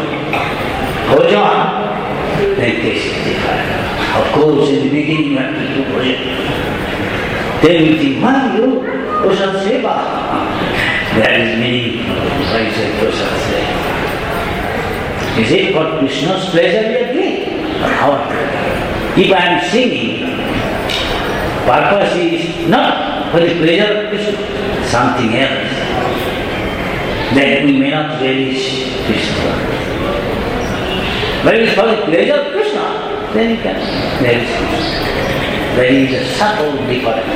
Bhajan, then taste is different. Of course, in the beginning you have to do Bhajan. Then you think, why you Prasad Seva? There is many, why you say Prasad Seva? Is it for Krishna's pleasure we are doing? Or our pleasure? If I am singing, purpose is not for the pleasure of Krishna, something else. Then we may not relish Krishna. But if it is for the pleasure of Krishna, then you can relish Krishna. There is a subtle difference.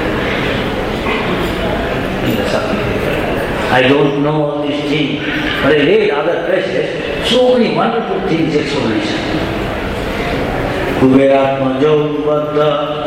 In the subtle difference. I don't know all these things, but I read other places, so many wonderful things explanation. Kuberatma Jaupata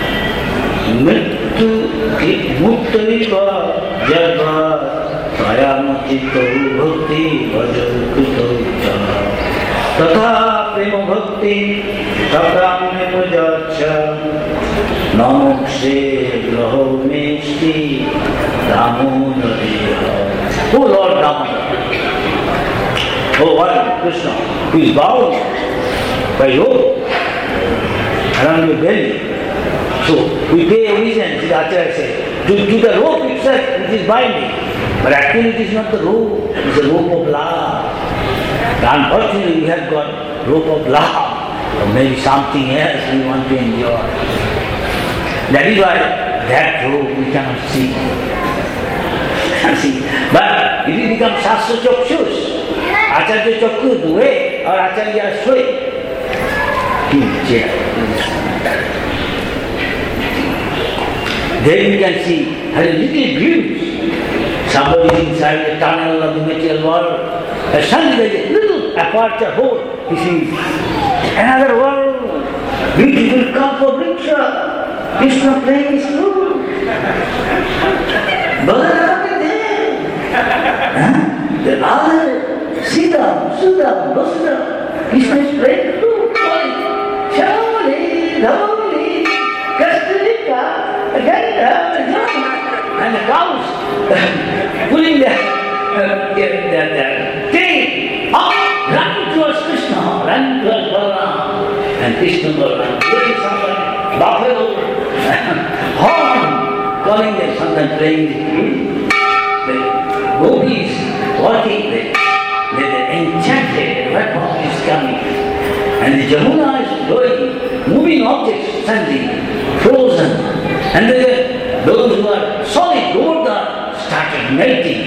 Mittu Muttaiva Jadva Prayamachito Bhakti Vajakrito Cha Tatha Prema Bhakti Tathamne Vajacha Namokshe Graho Meshti Damodariya. Oh Lord Damodar. Oh what Krishna, who is bound by rope around your belly. So we pay obedience, the Acharya says, to, to the rope itself which is binding. But actually it is not the rope, it is the rope of love. Unfortunately we have got rope of love, or maybe something else we want to enjoy. That is why that rope we cannot see. see. But if it becomes Shastra Chakshus, Acharya Chakshus, the way, or Acharya Sway, then you can see how a little glimpse. Somebody is inside the tunnel of the material world, and suddenly there is a little aperture hole. He sees another world, beautiful Kalpa-vriksha. Krishna playing his flute. Balaram is there. The other, Sita, Sudha, Vasudha, Krishna is playing flute. Shamali, Dhamali, Kasturika, Ganda, and the cows pulling their, their, their tail up, run towards Krishna, run towards Balaram. Krishna Balaram, doing something, buffalo, horn, calling their Santan, playing the flute. The gopis walking there, they are enchanted, what is coming. And the Jamuna is flowing, moving objects suddenly, frozen. And the, those who are solid, Govardhan, started melting.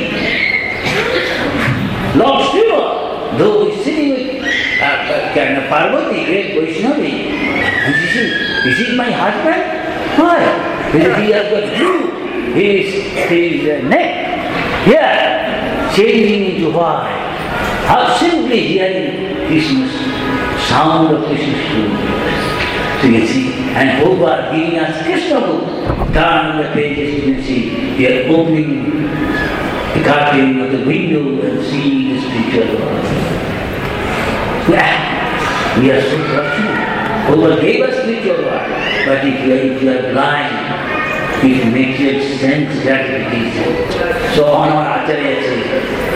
Lord Shiva, though he is sitting with uh, uh, Parvati, great Vaishnavi, and she says, "This is my husband? Why? Because he has got blue, his, his uh, neck, here, changing into white." How simply hearing Krishna's sound of Krishna's tune. So you can see, and Prabhupada giving us Krishna book, turn the pages, you can see, they are opening the curtain of the window and seeing the spiritual world. Yeah, we are so fortunate. Prabhupada gave us spiritual world, but if you are, if you are blind, it makes you sense gratification. So on our Acharya says,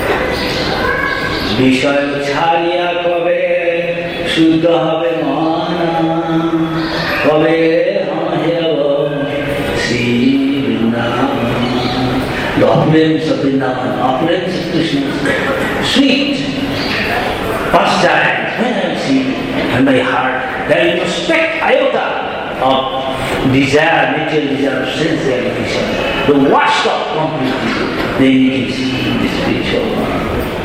বিষয় ছাড়িয়া কবে শুদ্ধ হবে মন কবে হেব Shri Vrindavan. The opulence of Vrindavan, opulence of Krishna, sweet pastimes, when I see in my heart, there is no speck iota of desire, material desire, of sense realization. The washed off completely, then you can see in the spiritual world.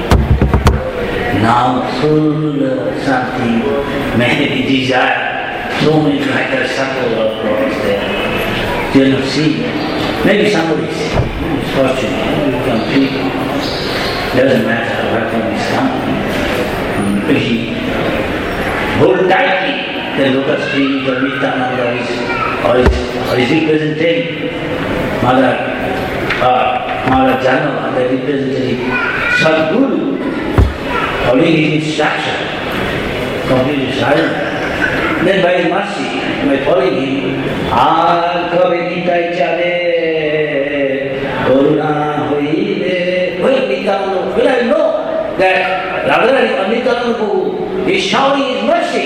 Now full of something, many desire, so many matters, subtle of problems there. You are not seeing. Maybe somebody is fortunate, you can feel. Doesn't matter where from is coming. If he hold tightly the lotus tree or Nityananda is, or is, or is representing Mother, uh, Mother Janava, the representing Sadguru, following his instruction, completely silent. Then by his mercy, by following him, Aar kabe nitai chale, Karuna hoile. When Nityananda, when I know that Radharani or Nityananda Prabhu is showering his mercy,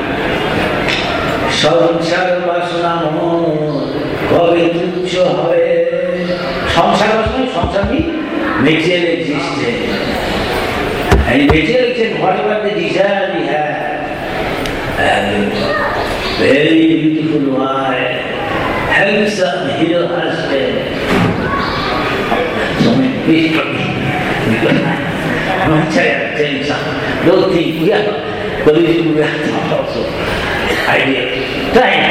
Samsara vasana moh, kabe tuchho hobe. Samsara vasana, samsara means material existence. And material existence, whatever the desire we have, and very beautiful wife, handsome hero husband. So many please for me. Because I want to tell you something. Don't think we are believing we are not also. Idea. Try it.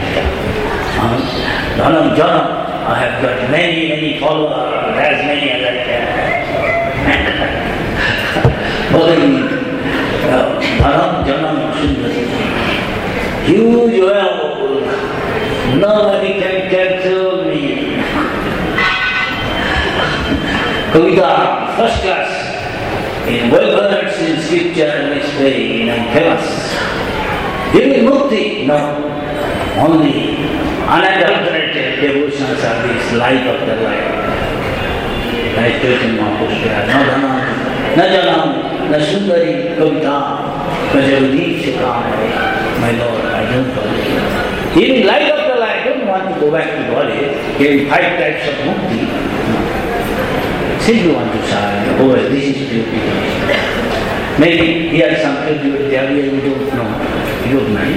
Dhanam Janam, I have got many, many followers, as many as I can. Following me. Dhanam Janam Sundari. Huge wealth. Nobody can cancel me. Kavita, first class, in well-versed in scripture and explained and famous. Giving mukti, no, only unadulterated devotional service, life after life. Like Chaitanya Mahaprabhu, no dhanam, no janam, no sundari kavita, no jagadis shikam. My Lord, I don't believe. Even life after life, I don't want to go back to body, giving five types of mukti. Simply want to serve, oh, this is beautiful. Maybe here some people there you don't know, you don't mind.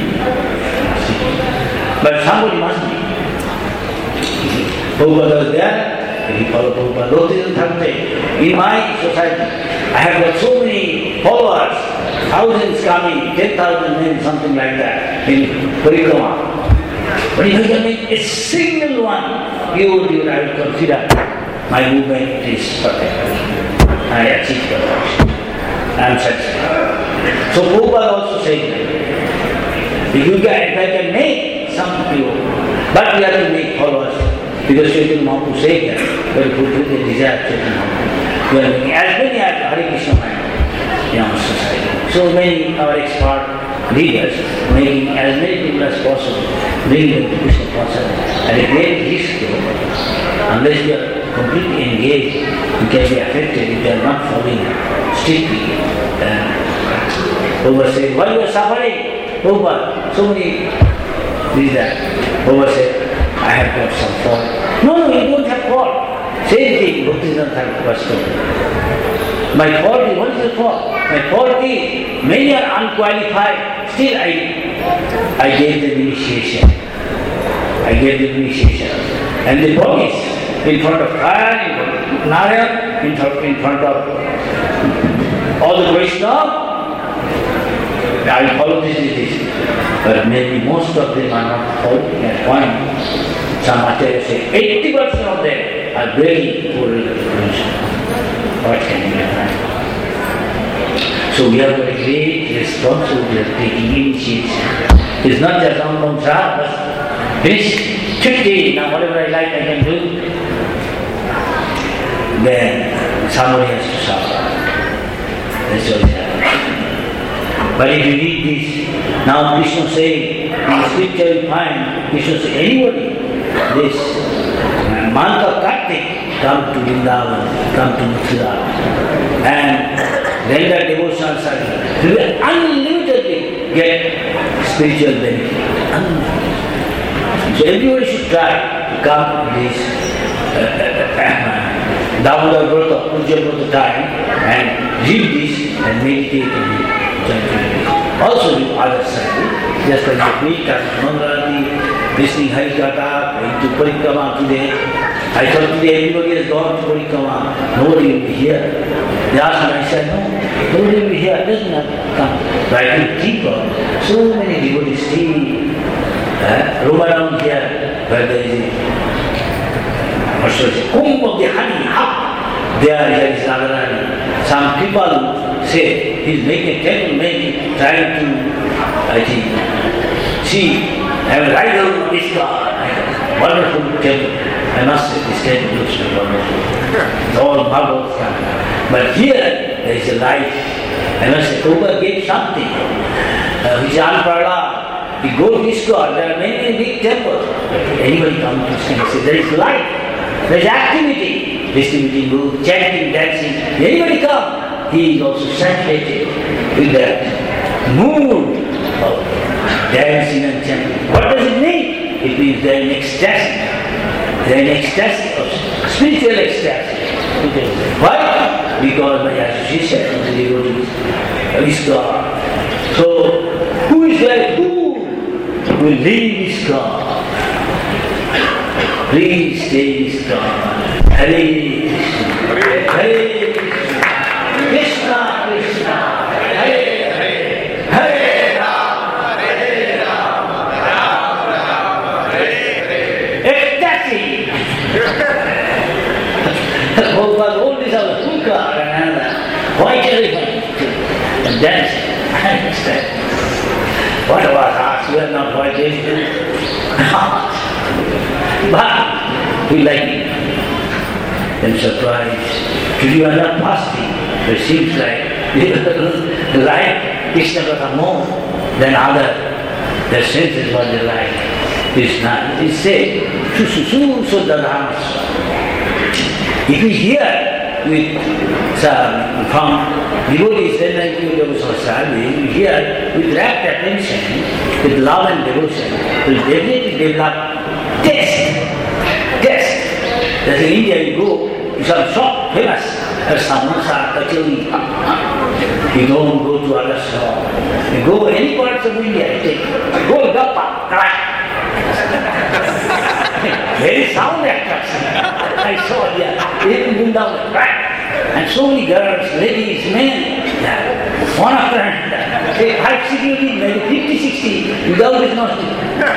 But somebody must be. Prabhupada was there, he followed Prabhupada. In my society, I have got so many followers, thousands coming, ten thousand men, something like that, in Parikrama. But if I can make a single one, you would, I would consider my movement is perfect. I achieved perfection. I am satisfied. So Prabhupada also said that. If you can, if I can make some people, but we have to make followers. Because Chaitanya Mahaprabhu said that, we will fulfill the desire of Chaitanya Mahaprabhu. We are making as many as Hare Krishna mind in our society. So many our expert leaders making as many people as possible, bring them to Krishna consciousness at a great risk. Unless we are completely engaged, you can be affected if you are not following strictly. Prabhupada said, while you are suffering, Prabhupada, so many this that. Prabhupada said, I have got some fault. No, no, you don't have fault. Same thing, Bhaktisiddhanta Thakur was told. My fault is, what is the fault? My fault is, many are unqualified, still I, I gave them initiation. I gave them initiation. And they promise in front of Kaya, in front of Narayan, in front, in front of all the Vaishnava, I will follow this, this, this. But maybe most of them are not following that point. Some Acharya say eighty percent of them are very poor religion. What can we do? So we have a great responsibility of taking initiation. It's not just Ram Ram Shah, but finish fifty, now whatever I like I can do. Then somebody has to suffer. That's what is happening. But if you read this, now Krishna saying, in the scripture you find, Krishna says, anybody, this month of Kartik, come to Vrindavan, come to Mathura, and render devotional service. You will unlimitedly get spiritual benefit. Unlimited. So everybody should try to come to this uh, Damodar Vrata, Pujya Vrata time and read this and meditate on it. Also with other service, just like the week after Mangalati, listening Harikatha, going to Parikrama today. I thought today everybody has gone to Parikrama, nobody will be here. They asked me, I said, no, nobody will be here, it doesn't have to come. But I can think of so many devotees still uh, roam around here where there is a what's it, comb of the honey, up there, there is Radharani. Some people say he's making a temple, maybe trying to, I think, see, have a rival of this God. Wonderful temple. I must say, this temple looks like wonderful. It's all marble. But here, there is a life. I must say, Prabhupada gave something. Uh, which is Anparala. You go to this God, there are many big temples. Anybody come to this temple, say, there is life, there is activity. Distributing books, chanting, dancing. Anybody come, he is also saturated with that mood of dancing and chanting. What does it mean? It means they are in ecstasy. They are in ecstasy of spiritual ecstasy. Why? Because by association with the devotees is God. So, who is there? Who will leave this God? Please stay this God. Hare Krishna, Hare Krishna, Krishna Krishna, Hare Hare, Hare Rama, Hare Rama, Rama Rama, Hare Hare. Ecstasy! Prabhupada always have a hookah and another white elephant and dancing. I understand. What was asked? We are not white elephants. But we like it. I'm surprised. Today you are not fasting. It seems like like Krishna got more than other. Their senses what they like. Krishna. It says, Sususu Sudadhamas. If we hear with some from devotees, then like you we hear with rapt attention, with love and devotion, we will definitely develop taste. Taste. That's in India you go to some shop, famous, there's samosa, kachori. You don't go to other shop. You go any parts of India, you take, go gappa, crack. Very sound attraction. I saw here, even Vrindavan, crack. And so many girls, ladies, men, one after another. Say, five security, maybe fifty, sixty, without this nothing.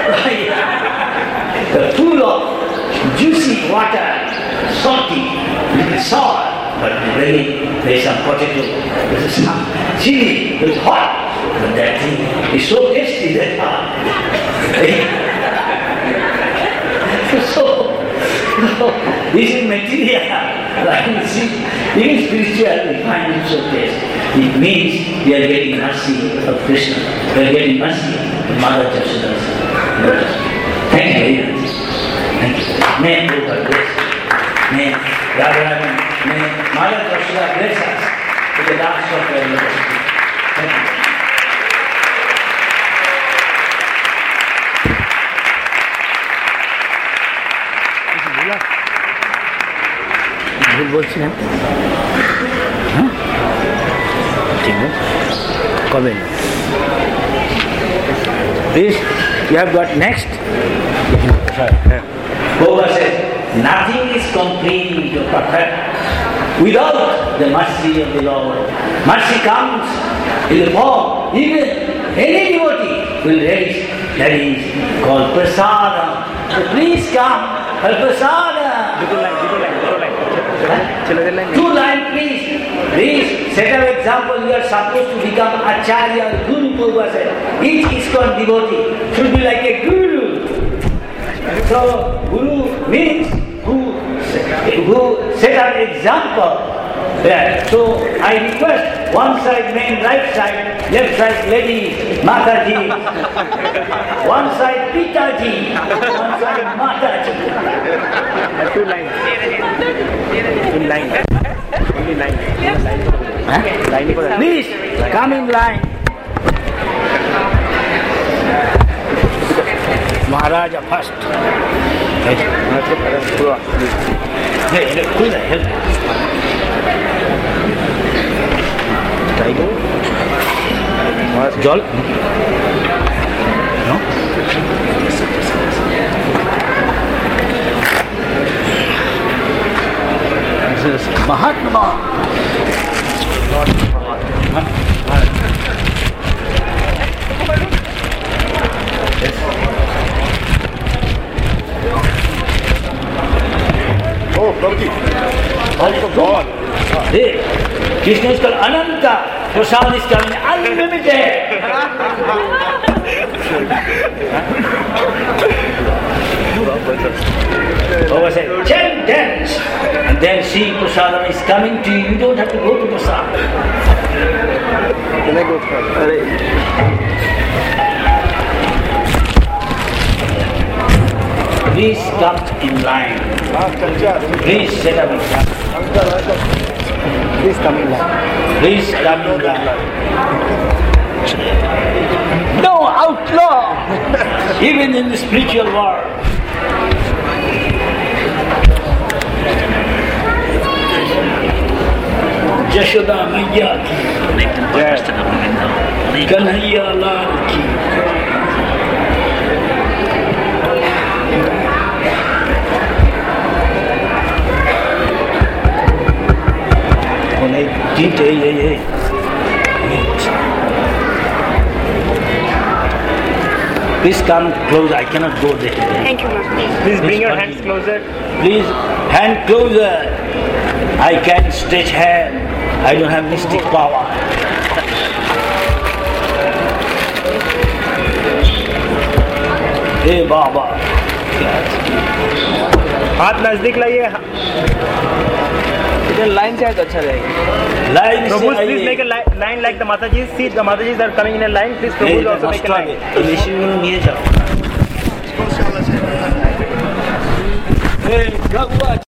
The full of juicy water, salty, little sour, but very, there's some potato, there's some chili, it's hot, but that thing is so tasty that hot. so, so, this is material, like see, even spiritual, we find it so tasty. It means we are getting mercy of Krishna, we are getting mercy of Mother Jashoda's. Thank you very much. Thank you. May Prabhupada bless us. May Radharani, may Mother Jashoda bless us with the last of their university. Thank you. বলছিলেন হ্যাঁ ঠিক আছে কবে This you have got next. Baba says, nothing is complete or perfect without the mercy of the Lord. Mercy comes in the form, even any devotee will raise, that is called prasada. So please come, for prasada. Two line please. Please set up example. You are supposed to become acharya or guru. Prabhupada said. Each ISKCON devotee should be like a guru. So guru means who who set up example. Yeah. So I request one side men, right side, left side ladies, Mataji. One side Pitaji, one side Mataji. Two lines. In line. Only line. Huh? Line. Please come in line. Maharaja first. Hey, hey, cool that, help. Jol? No? This is Mahatma. Huh? Oh, Prabhuji. Oh, God. Hey, Krishna is called Ananta. Prasad is coming unlimited. Baba said, chant, dance. And then see Prasadam is coming to you. You don't have to go to Prasad. Can I go first? Please come in line. Please set up example. Please come in line. Please come in line. No outlaw, even in the spiritual world. Jashoda Maiya ki, Kanhaiya Lal ki. Hey, hey, hey. Please come closer. I cannot go there. Thank you, Master. Please bring your continue. hands closer. Please, hand closer. I can't stretch hand. I don't have mystic power. Hey, Baba. हाथ नजदीक लाइए. Line से तो अच्छा रहेगा. Line से Prabhu, please आइए. make a li- line like the Matajis. See, the Matajis are coming in a line. Please, Prabhu, also make a line. নিয়ে যাও. Hey,